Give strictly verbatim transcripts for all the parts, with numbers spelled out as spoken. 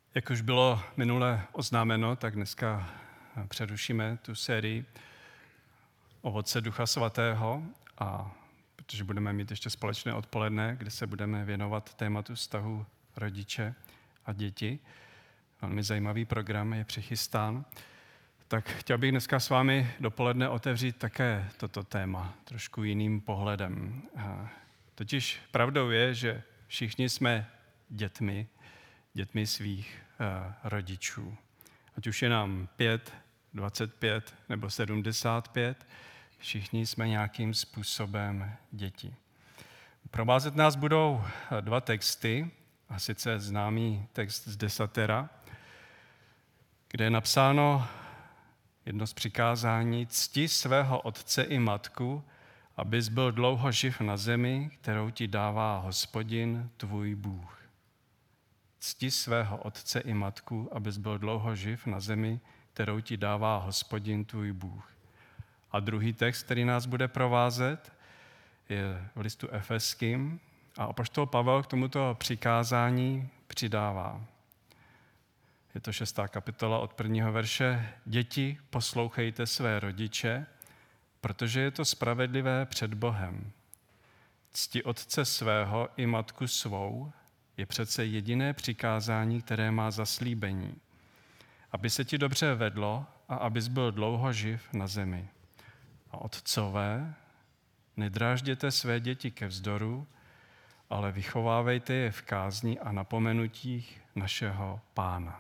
Jak už bylo minule oznámeno, tak dneska přerušíme tu sérii Ovoce Ducha Svatého, a protože budeme mít ještě společné odpoledne, kde se budeme věnovat tématu vztahu rodiče a děti. Velmi zajímavý program je přichystán. Tak chtěl bych dneska s vámi dopoledne otevřít také toto téma trošku jiným pohledem. Totiž pravdou je, že všichni jsme dětmi, dětmi svých uh, rodičů. Ať už je nám pět, dvacet pět nebo sedmdesát pět, všichni jsme nějakým způsobem děti. Provázet nás budou dva texty, a sice známý text z Desatera, kde je napsáno jedno z přikázání: cti svého otce i matku, abys byl dlouho živ na zemi, kterou ti dává Hospodin tvůj Bůh. Cti svého otce i matku, abys byl dlouho živ na zemi, kterou ti dává Hospodin tvůj Bůh. A druhý text, který nás bude provázet, je v listu Efeským, a apoštol Pavel k tomuto přikázání přidává. Je to šestá kapitola od prvního verše. Děti, poslouchejte své rodiče, protože je to spravedlivé před Bohem. Cti otce svého i matku svou je přece jediné přikázání, které má zaslíbení, aby se ti dobře vedlo a abys byl dlouho živ na zemi. A otcové, nedrážděte své děti ke vzdoru, ale vychovávejte je v kázni a napomenutích našeho Pána.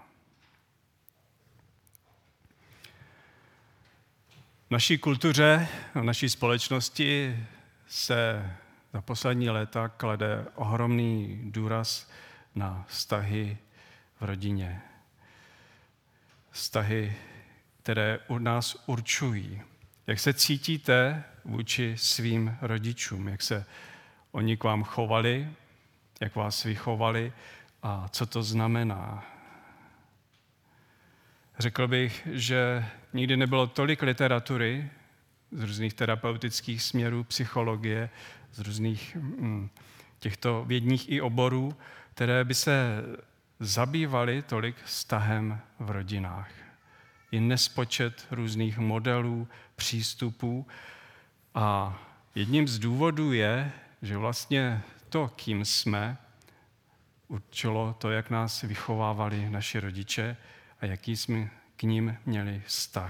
V naší kultuře, v naší společnosti se za poslední léta klade ohromný důraz na vztahy v rodině. Vztahy, které u nás určují, jak se cítíte vůči svým rodičům, jak se oni k vám chovali, jak vás vychovali a co to znamená. Řekl bych, že nikdy nebylo tolik literatury z různých terapeutických směrů, psychologie, z různých mm, těchto vědních i oborů, které by se zabývaly tolik vztahem v rodinách. Je nespočet různých modelů, přístupů, a jedním z důvodů je, že vlastně to, kým jsme, určilo to, jak nás vychovávali naši rodiče a jaký jsme k ním měli vztah.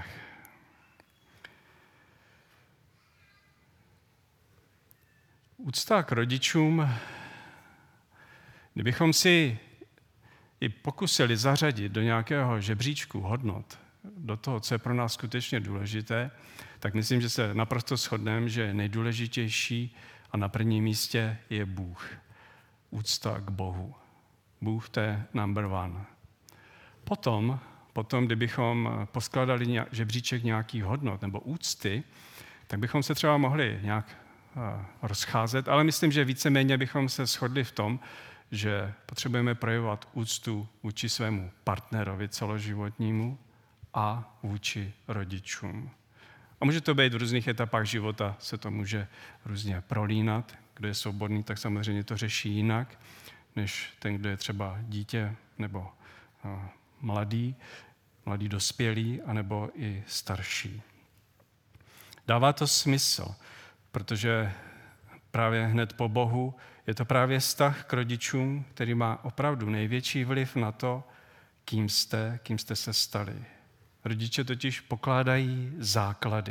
Úcta k rodičům, kdybychom si i pokusili zařadit do nějakého žebříčku hodnot, do toho, co je pro nás skutečně důležité, tak myslím, že se naprosto shodneme, že nejdůležitější a na prvním místě je Bůh. Úcta k Bohu. Bůh, to je number one. Potom, potom kdybychom poskladali žebříček nějakých hodnot nebo úcty, tak bychom se třeba mohli nějak rozcházet, ale myslím, že víceméně bychom se shodli v tom, že potřebujeme projevovat úctu vůči svému partnerovi celoživotnímu a vůči rodičům. A může to být v různých etapách života, se to může různě prolínat. Kdo je svobodný, tak samozřejmě to řeší jinak, než ten, kdo je třeba dítě nebo mladý, mladý dospělý, anebo i starší. Dává to smysl, protože právě hned po Bohu je to právě vztah k rodičům, který má opravdu největší vliv na to, kým jste, kým jste se stali. Rodiče totiž pokládají základy.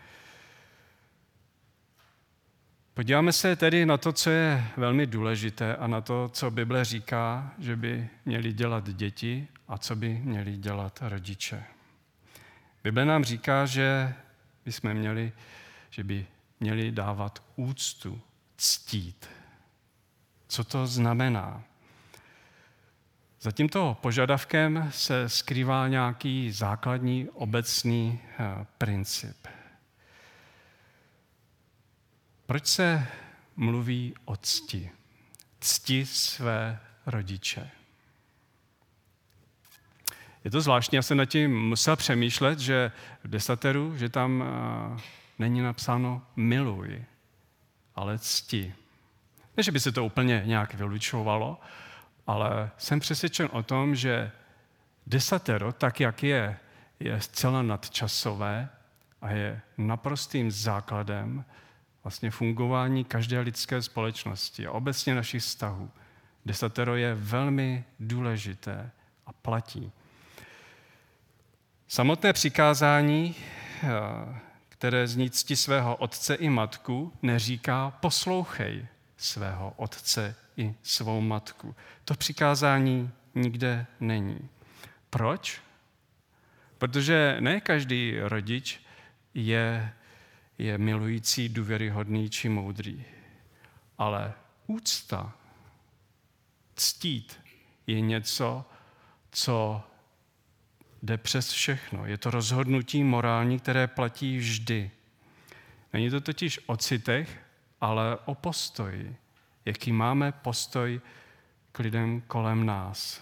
Podíváme se tedy na to, co je velmi důležité, a na to, co Bible říká, že by měli dělat děti a co by měli dělat rodiče. Bible nám říká, že bychom měli, že by měli dávat úctu, ctít. Co to znamená? Za tímto požadavkem se skrývá nějaký základní obecný princip. Proč se mluví o cti? Cti své rodiče. Je to zvláštní, já jsem nad tím musel přemýšlet, že v desateru, že tam není napsáno miluj, ale cti. Ne, že by se to úplně nějak vylučovalo, ale jsem přesvědčen o tom, že Desatero, tak jak je, je zcela nadčasové a je naprostým základem vlastně fungování každé lidské společnosti a obecně našich vztahů. Desatero je velmi důležité a platí. Samotné přikázání, které zní cti svého otce i matku, neříká poslouchej svého otce i svou matku. To přikázání nikde není. Proč? Protože ne každý rodič je, je milující, důvěryhodný či moudrý. Ale úcta, ctít je něco, co jde přes všechno. Je to rozhodnutí morální, které platí vždy. Není to totiž o citech, ale o postoji. Jaký máme postoj k lidem kolem nás.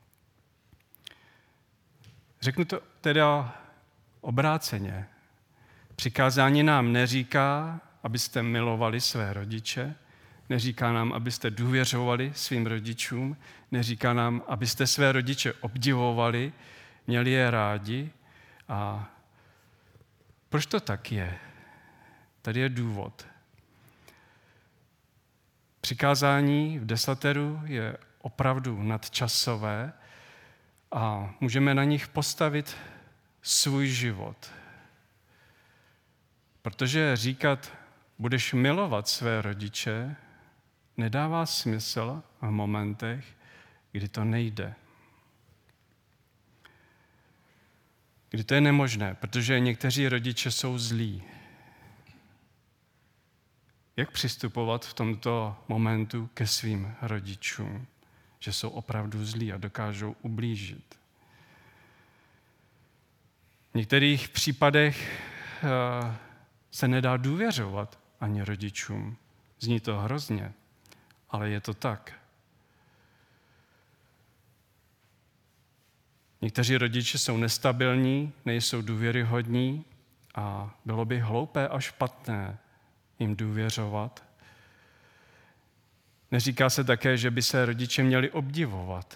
Řeknu to teda obráceně. Přikázání nám neříká, abyste milovali své rodiče, neříká nám, abyste důvěřovali svým rodičům, neříká nám, abyste své rodiče obdivovali, měli je rádi. A proč to tak je? Tady je důvod. Přikázání v desateru je opravdu nadčasové a můžeme na nich postavit svůj život. Protože říkat, budeš milovat své rodiče, nedává smysl v momentech, kdy to nejde. Kdy to je nemožné, protože někteří rodiče jsou zlí. Jak přistupovat v tomto momentu ke svým rodičům, že jsou opravdu zlí a dokážou ublížit? V některých případech se nedá důvěřovat ani rodičům. Zní to hrozně, ale je to tak. Někteří rodiče jsou nestabilní, nejsou důvěryhodní a bylo by hloupé a špatné jim důvěřovat. Neříká se také, že by se rodiče měli obdivovat,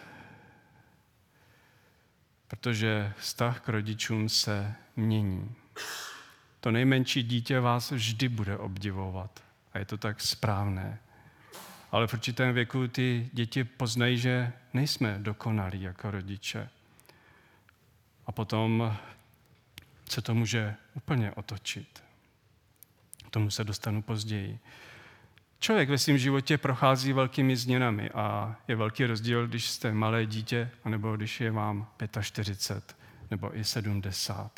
protože vztah k rodičům se mění. To nejmenší dítě vás vždy bude obdivovat a je to tak správné. Ale v určitém věku ty děti poznají, že nejsme dokonalí jako rodiče. A potom se to může úplně otočit. K tomu se dostanu později. Člověk ve svém životě prochází velkými změnami a je velký rozdíl, když jste malé dítě, anebo když je vám čtyřicet pět nebo i sedmdesát.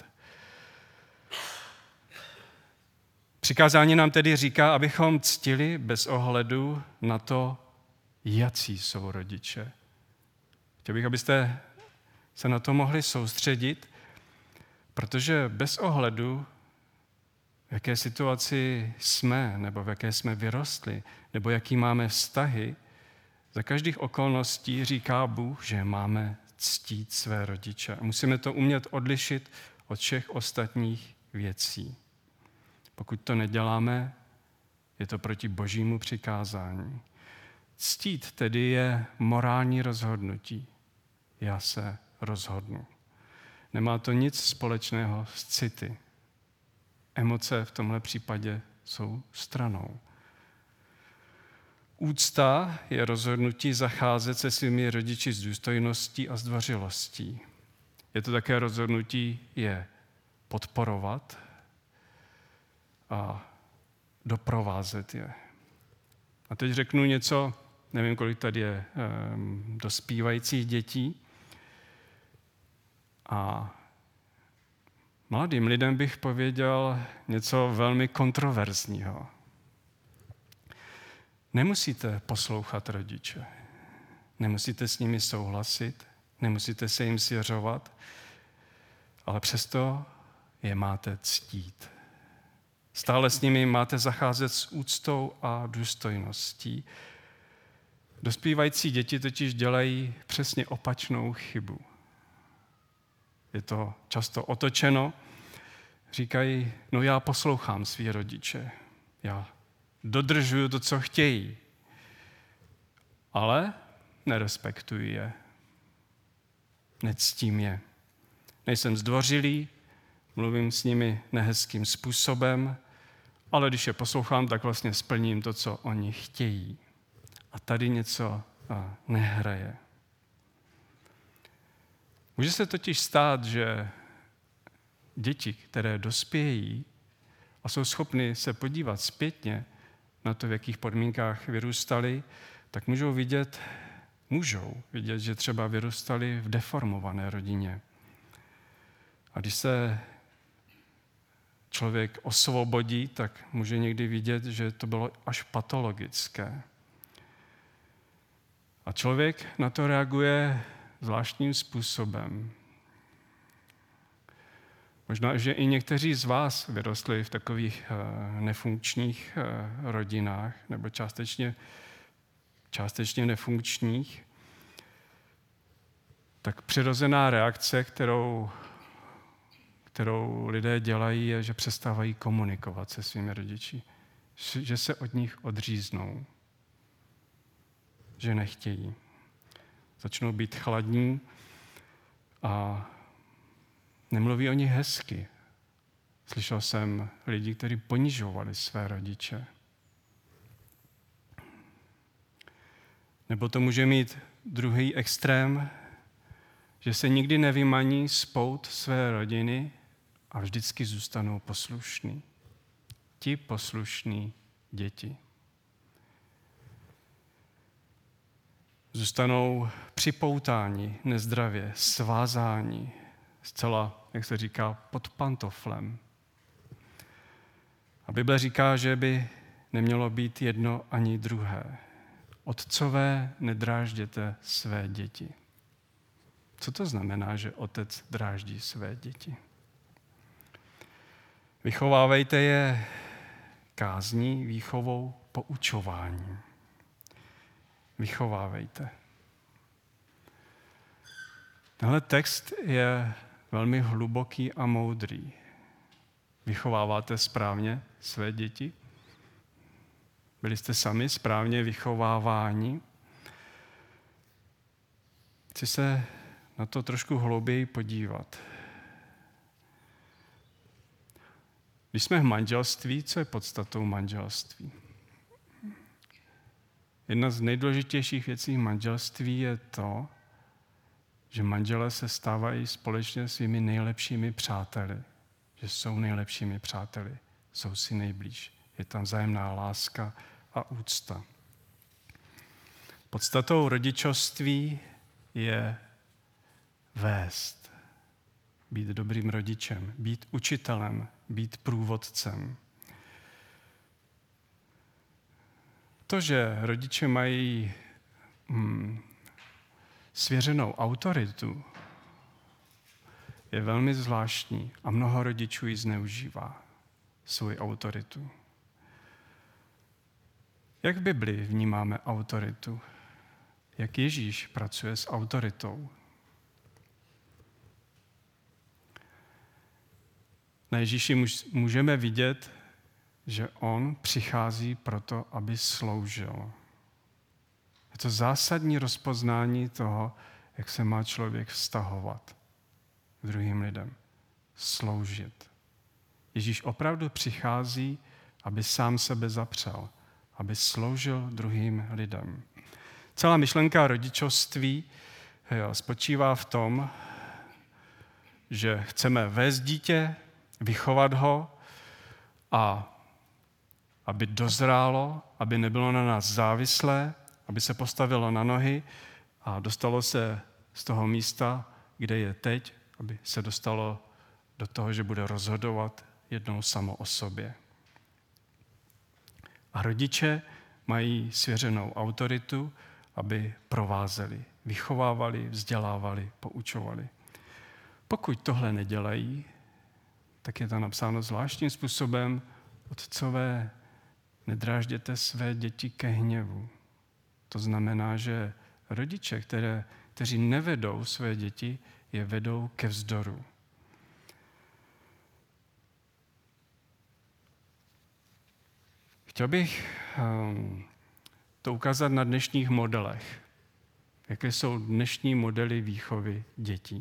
Přikázání nám tedy říká, abychom ctili bez ohledu na to, jací jsou rodiče. Chtěl bych, abyste se na to mohli soustředit, protože bez ohledu, v jaké situaci jsme, nebo v jaké jsme vyrostli, nebo jaký máme vztahy, za každých okolností říká Bůh, že máme ctít své rodiče. A musíme to umět odlišit od všech ostatních věcí. Pokud to neděláme, je to proti Božímu přikázání. Ctít tedy je morální rozhodnutí. Já se rozhodnu. Nemá to nic společného s city. Emoce v tomhle případě jsou stranou. Úcta je rozhodnutí zacházet se svými rodiči s důstojností a zdvořilostí. Je to také rozhodnutí je podporovat a doprovázet je. A teď řeknu něco, nevím, kolik tady je um, dospívajících dětí. A mladým lidem bych pověděl něco velmi kontroverzního. Nemusíte poslouchat rodiče, nemusíte s nimi souhlasit, nemusíte se jim svěřovat, ale přesto je máte ctít. Stále s nimi máte zacházet s úctou a důstojností. Dospívající děti totiž dělají přesně opačnou chybu. Je to často otočeno. Říkají, no já poslouchám svý rodiče. Já dodržuju to, co chtějí. Ale nerespektuji je. nectím je. Nejsem zdvořilý, mluvím s nimi nehezkým způsobem, ale když je poslouchám, tak vlastně splním to, co oni chtějí. A tady něco nehraje. Může se totiž stát, že děti, které dospějí a jsou schopny se podívat zpětně na to, v jakých podmínkách vyrůstali, tak můžou vidět, můžou vidět, že třeba vyrůstali v deformované rodině. A když se člověk osvobodí, tak může někdy vidět, že to bylo až patologické. A člověk na to reaguje zvláštním způsobem. Možná, že i někteří z vás vyrostli v takových nefunkčních rodinách nebo částečně, částečně nefunkčních, tak přirozená reakce, kterou, kterou lidé dělají, je, že přestávají komunikovat se svými rodiči, že se od nich odříznou, že nechtějí. Začnou být chladní a nemluví o nich hezky. Slyšel jsem lidi, kteří ponižovali své rodiče. Nebo to může mít druhý extrém, že se nikdy nevymaní z pout své rodiny a vždycky zůstanou poslušní. Ti poslušní děti. Zůstanou připoutáni nezdravě, svázáni, zcela, jak se říká, pod pantoflem. A Bible říká, že by nemělo být jedno ani druhé. Otcové, nedrážděte své děti. Co to znamená, že otec dráždí své děti? Vychovávejte je kázní, výchovou, poučováním. Vychovávejte. Tenhle text je velmi hluboký a moudrý. Vychováváte správně své děti? Byli jste sami správně vychováváni? Chci se na to trošku hlouběji podívat. Když jsme v manželství, co je podstatou manželství? Jedna z nejdůležitějších věcí v manželství je to, že manželé se stávají společně svými nejlepšími přáteli. Že jsou nejlepšími přáteli, jsou si nejblíž. Je tam vzájemná láska a úcta. Podstatou rodičovství je vést, být dobrým rodičem, být učitelem, být průvodcem. To, že rodiče mají hmm, svěřenou autoritu, je velmi zvláštní a mnoho rodičů ji zneužívá, svou autoritu. Jak v Bibli vnímáme autoritu? Jak Ježíš pracuje s autoritou? Na Ježíši můžeme vidět, že on přichází proto, aby sloužil. Je to zásadní rozpoznání toho, jak se má člověk vztahovat k druhým lidem. Sloužit. Ježíš opravdu přichází, aby sám sebe zapřel, aby sloužil druhým lidem. Celá myšlenka rodičovství jo, spočívá v tom, že chceme vést dítě, vychovat ho a aby dozrálo, aby nebylo na nás závislé, aby se postavilo na nohy a dostalo se z toho místa, kde je teď, aby se dostalo do toho, že bude rozhodovat jednou samo o sobě. A rodiče mají svěřenou autoritu, aby provázeli, vychovávali, vzdělávali, poučovali. Pokud tohle nedělají, tak je to napsáno zvláštním způsobem: otcové, nedrážděte své děti ke hněvu. To znamená, že rodiče, které, kteří nevedou své děti, je vedou ke vzdoru. Chtěl bych um, to ukázat na dnešních modelech. Jaké jsou dnešní modely výchovy dětí?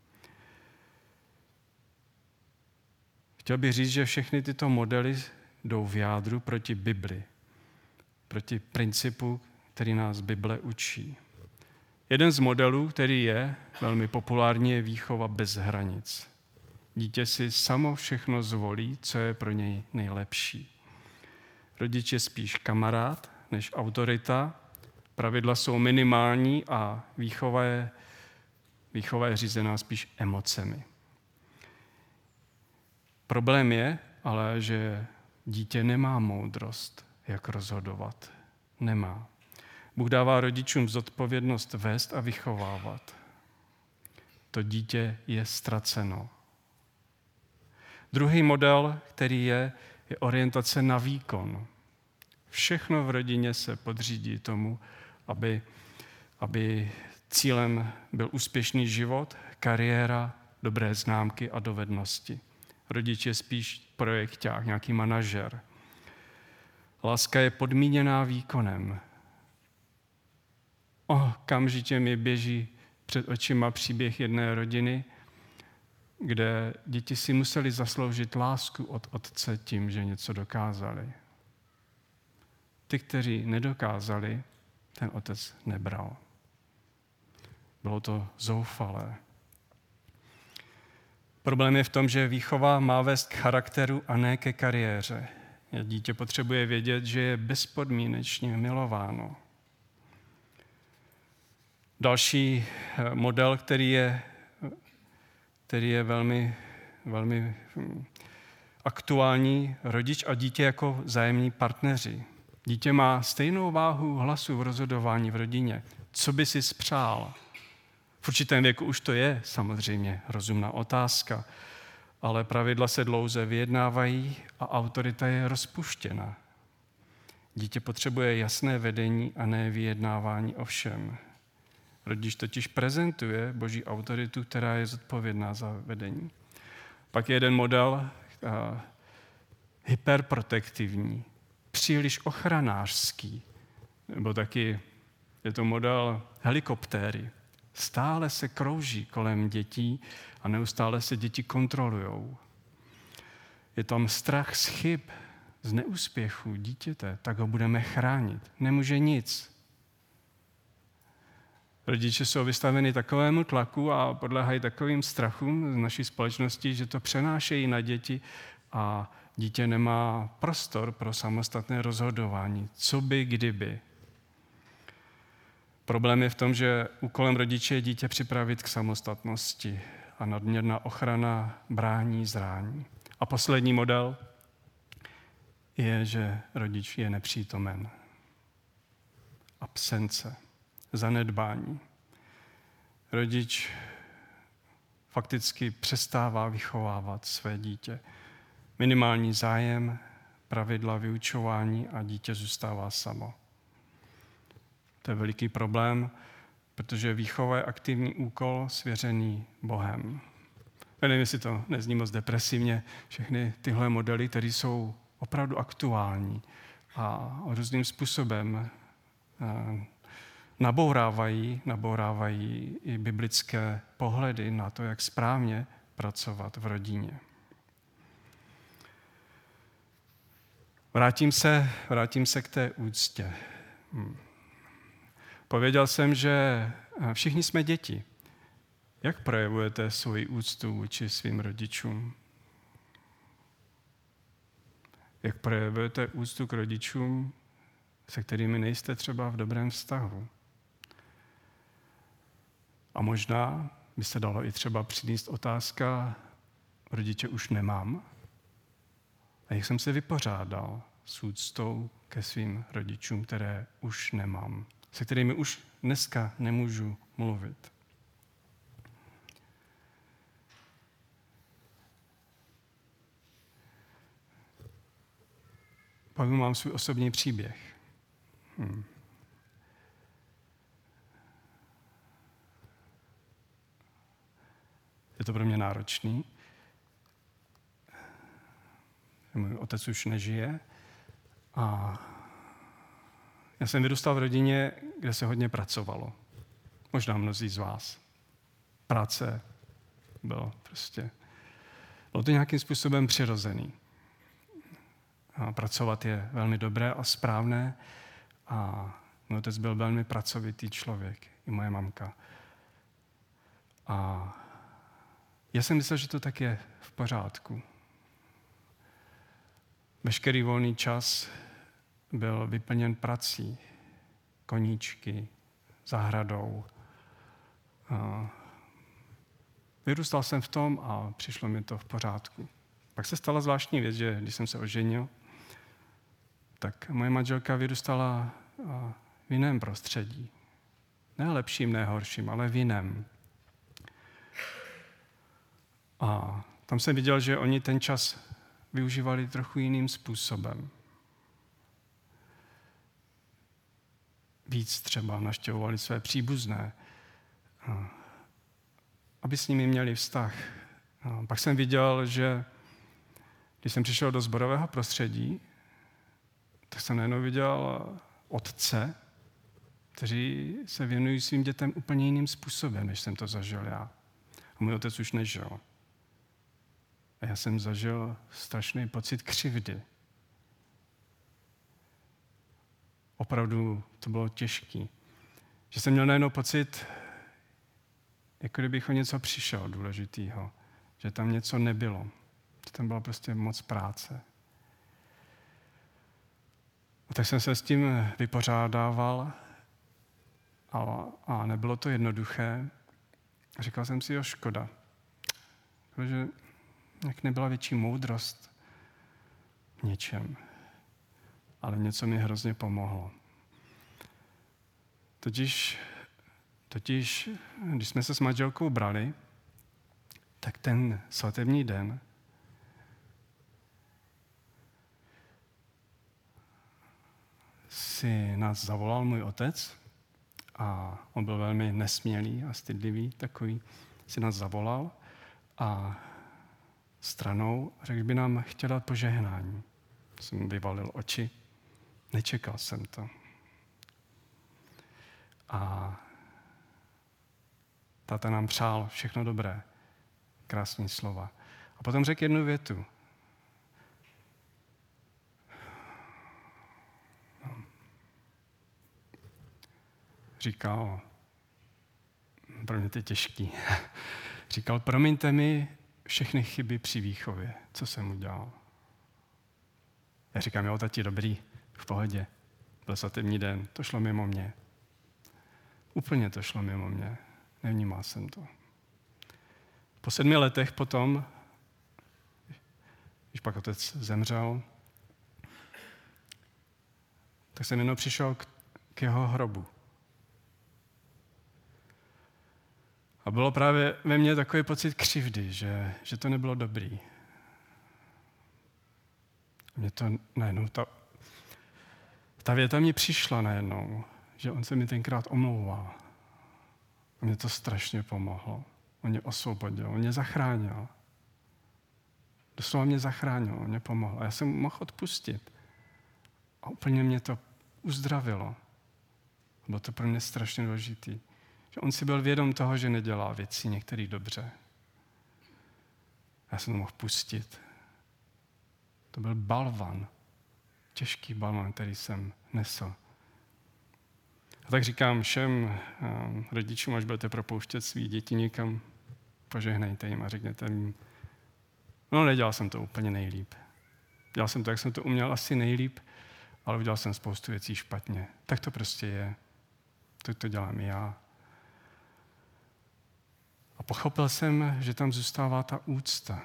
Chtěl bych říct, že všechny tyto modely jdou v jádru proti Bibli, proti principu, který nás Bible učí. Jeden z modelů, který je velmi populární, je výchova bez hranic. Dítě si samo všechno zvolí, co je pro něj nejlepší. Rodič je spíš kamarád než autorita, pravidla jsou minimální a výchova je, výchova je řízená spíš emocemi. Problém je ale, že dítě nemá moudrost, jak rozhodovat. Nemá. Bůh dává rodičům zodpovědnost vést a vychovávat. To dítě je ztraceno. Druhý model, který je, je orientace na výkon. Všechno v rodině se podřídí tomu, aby, aby cílem byl úspěšný život, kariéra, dobré známky a dovednosti. Rodič je spíš projekťák, nějaký manažer. Láska je podmíněná výkonem. Okamžitě mi běží před očima příběh jedné rodiny, kde děti si museli zasloužit lásku od otce tím, že něco dokázali. Ty, kteří nedokázali, ten otec nebral. Bylo to zoufalé. Problém je v tom, že výchova má vést k charakteru a ne ke kariéře. Dítě potřebuje vědět, že je bezpodmínečně milováno. Další model, který je, který je velmi, velmi aktuální, rodič a dítě jako vzájemní partneři. Dítě má stejnou váhu hlasu v rozhodování v rodině. Co by si spřál? V určitém věku už to je samozřejmě rozumná otázka, ale pravidla se dlouze vyjednávají a autorita je rozpuštěna. Dítě potřebuje jasné vedení a ne vyjednávání o všem. Rodič totiž prezentuje Boží autoritu, která je zodpovědná za vedení. Pak je jeden model uh, hyperprotektivní, příliš ochranářský, nebo taky je to model helikoptéry. Stále se krouží kolem dětí a neustále se děti kontrolujou. Je tam strach z chyb, z neúspěchu dítěte, tak ho budeme chránit. Nemůže nic. Rodiče jsou vystaveni takovému tlaku a podléhají takovým strachům z naší společnosti, že to přenášejí na děti a dítě nemá prostor pro samostatné rozhodování. Co by, kdyby. Problém je v tom, že úkolem rodiče je dítě připravit k samostatnosti a nadměrná ochrana brání zrání. A poslední model je, že rodič je nepřítomen. Absence, zanedbání. Rodič fakticky přestává vychovávat své dítě. Minimální zájem, pravidla vyučování a dítě zůstává samo. To je veliký problém, protože výchova je aktivní úkol svěřený Bohem. Já nevím, jestli to nezní moc depresivně, všechny tyhle modely, které jsou opravdu aktuální a různým způsobem nabourávají, nabourávají i biblické pohledy na to, jak správně pracovat v rodině. Vrátím se, vrátím se k té úctě. Hmm. Pověděl jsem, že všichni jsme děti. Jak projevujete svoji úctu vůči svým rodičům? Jak projevujete úctu k rodičům, se kterými nejste třeba v dobrém vztahu? A možná by se dalo i třeba přinést otázka, rodiče už nemám? A jak jsem se vypořádal s úctou ke svým rodičům, které už nemám, se kterými už dneska nemůžu mluvit? Pak mám svůj osobní příběh. Hmm. Je to pro mě náročný. Můj otec už nežije a já jsem vyrůstal v rodině, kde se hodně pracovalo. Možná mnozí z vás. Práce bylo prostě, bylo to nějakým způsobem přirozený. A pracovat je velmi dobré a správné a můj otec byl velmi pracovitý člověk, i moje mamka. A já jsem myslel, že to tak je v pořádku. Veškerý volný čas byl vyplněn prací, koníčky, zahradou. A vyrůstal jsem v tom a přišlo mi to v pořádku. Pak se stala zvláštní věc, že když jsem se oženil, tak moje manželka vyrůstala v jiném prostředí. Ne lepším, ne horším, ale v jiném. A tam jsem viděl, že oni ten čas využívali trochu jiným způsobem. Víc třeba navštěvovali své příbuzné, aby s nimi měli vztah. A pak jsem viděl, že když jsem přišel do sborového prostředí, tak jsem najednou viděl otce, kteří se věnují svým dětem úplně jiným způsobem, než jsem to zažil já. A můj otec už nežil. A já jsem zažil strašný pocit křivdy. Opravdu to bylo těžké. Že jsem měl najednou pocit, jako kdybych o něco přišel důležitýho. Že tam něco nebylo. Že tam byla prostě moc práce. A tak jsem se s tím vypořádával a, a nebylo to jednoduché. A říkal jsem si, jo, škoda. Protože jak nebyla větší moudrost v něčem. Ale něco mi hrozně pomohlo. Totiž, totiž, když jsme se s manželkou brali, tak ten svatební den si nás zavolal můj otec a on byl velmi nesmělý a stydlivý, takový, si nás zavolal a stranou řekl, že by nám chtěl dát požehnání. Jsem vyvalil oči, nečekal jsem to. A táta nám přál všechno dobré, krásný slova. A potom řekl jednu větu. Říkal, pro mě to je těžký, říkal, promiňte mi všechny chyby při výchově, co jsem udělal. Já říkám, jo, tati, dobrý, v pohodě. Byl svatební den, to šlo mimo mě. Úplně to šlo mimo mě. Nevnímal jsem to. Po sedmi letech potom, když pak otec zemřel, tak jsem jenom přišel k, k jeho hrobu. A bylo právě ve mně takový pocit křivdy, že, že to nebylo dobrý. Mě to najednou, ta, ta věta mi přišla najednou, že on se mi tenkrát omlouval. A mě to strašně pomohlo. On mě osvobodil, on mě zachránil. Doslova mě zachránil, on mě pomohl. A já jsem mohl odpustit. A úplně mě to uzdravilo. Bylo to pro mě strašně důležitý. Že on si byl vědom toho, že nedělá věci některý dobře. Já jsem to mohl pustit. To byl balvan. Těžký balvan, který jsem nesl. A tak říkám všem rodičům, až budete propouštět svý děti někam, požehnejte jim a řekněte jim, no nedělal jsem to úplně nejlíp. Dělal jsem to, jak jsem to uměl asi nejlíp, ale udělal jsem spoustu věcí špatně. Tak to prostě je. To, to dělám i já. A pochopil jsem, že tam zůstává ta úcta.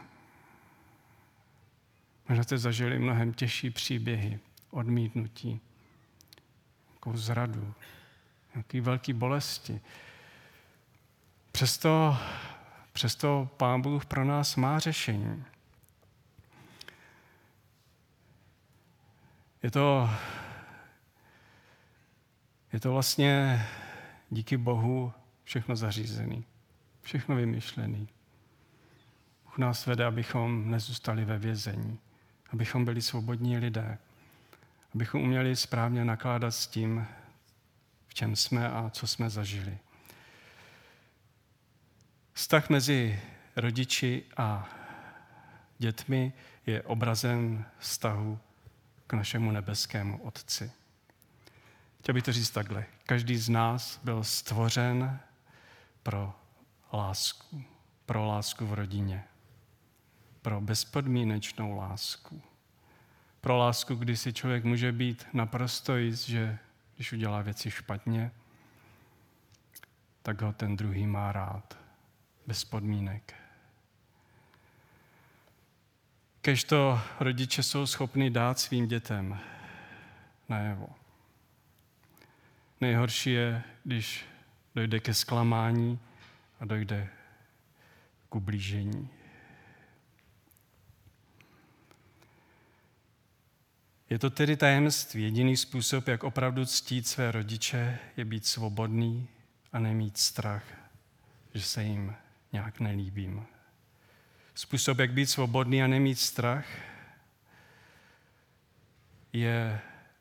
Možná jste zažili mnohem těžší příběhy, odmítnutí, nějakou zradu, nějaké velké bolesti. Přesto, přesto Pán Bůh pro nás má řešení. Je to, je to vlastně díky Bohu všechno zařízené, všechno vymyšlené. Bůh nás vede, abychom nezůstali ve vězení, abychom byli svobodní lidé, abychom uměli správně nakládat s tím, v čem jsme a co jsme zažili. Vztah mezi rodiči a dětmi je obrazem vztahu k našemu nebeskému Otci. Chtěl bych to říct takhle. Každý z nás byl stvořen pro lásku. Pro lásku v rodině. Pro bezpodmínečnou lásku. Pro lásku, kdy si člověk může být naprosto jist, že když udělá věci špatně, tak ho ten druhý má rád. Bez podmínek. Kéž to rodiče jsou schopni dát svým dětem najevo. Nejhorší je, když dojde ke zklamání a dojde k ublížení. Je to tedy tajemství. Jediný způsob, jak opravdu ctít své rodiče, je být svobodný a nemít strach, že se jim nějak nelíbím. Způsob, jak být svobodný a nemít strach, je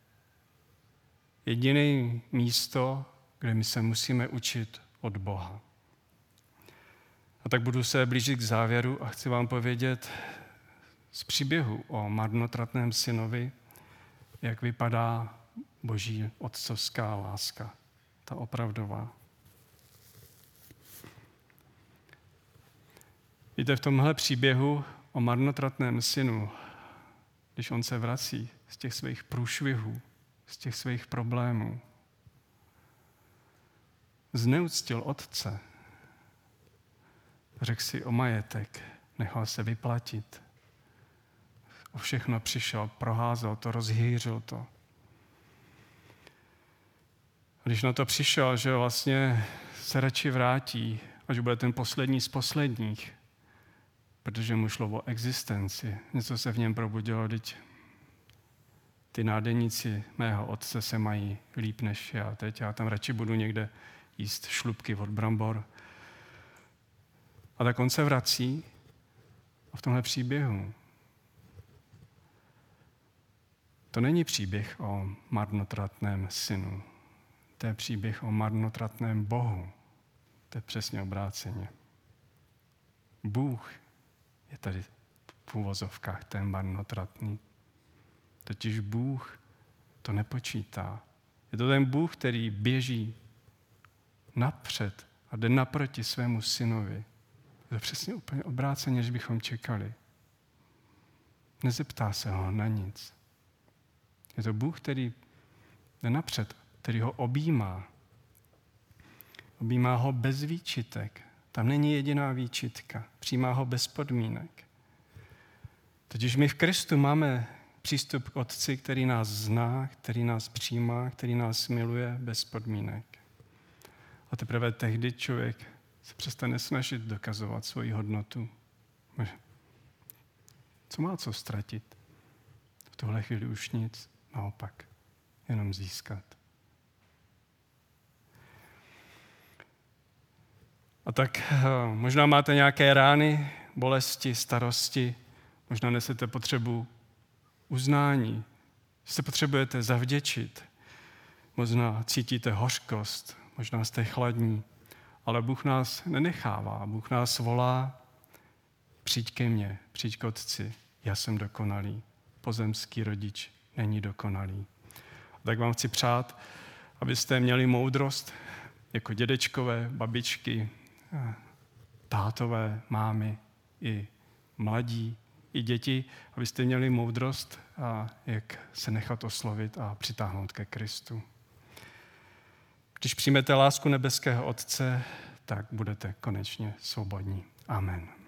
jediné místo, kde my se musíme učit od Boha. A tak budu se blížit k závěru a chci vám povědět z příběhu o marnotratném synovi, jak vypadá boží otcovská láska, ta opravdová. Víte, v tomhle příběhu o marnotratném synu, když on se vrací z těch svých průšvihů, z těch svých problémů, zneuctil otce, řekl si o majetek, nechal se vyplatit, o všechno přišel, proházel to, rozhýřil to. A když na to přišel, že vlastně se radši vrátí, až bude ten poslední z posledních, protože mu šlo o existenci. Něco se v něm probudilo, teď ty nádeníci mého otce se mají líp než já teď. Já tam radši budu někde jíst šlupky od brambor. A tak on se vrací a v tomhle příběhu to není příběh o marnotratném synu. To je příběh o marnotratném Bohu. To je přesně obráceně. Bůh je tady v uvozovkách ten marnotratný. Totiž Bůh to nepočítá. Je to ten Bůh, který běží napřed a jde naproti svému synovi. To je přesně úplně obráceně, než bychom čekali. Nezeptá se ho na nic. Je to Bůh, který jde napřed, který ho objímá. Objímá ho bez výčitek. Tam není jediná výčitka. Přijímá ho bez podmínek. Totiž my v Kristu máme přístup k Otci, který nás zná, který nás přijímá, který nás miluje bez podmínek. A teprve tehdy člověk se přestane snažit dokazovat svoji hodnotu. Co má co ztratit? V tuhle chvíli už nic, naopak, jenom získat. A tak možná máte nějaké rány, bolesti, starosti, možná nesete potřebu uznání, že se potřebujete zavděčit, možná cítíte hořkost, možná jste chladní, ale Bůh nás nenechává, Bůh nás volá, přijď ke mně, přijď k Otci, já jsem dokonalý, pozemský rodič není dokonalý. A tak vám chci přát, abyste měli moudrost jako dědečkové, babičky, tátové, mámy, i mladí, i děti, abyste měli moudrost, a jak se nechat oslovit a přitáhnout ke Kristu. Když přijmete lásku nebeského Otce, tak budete konečně svobodní. Amen.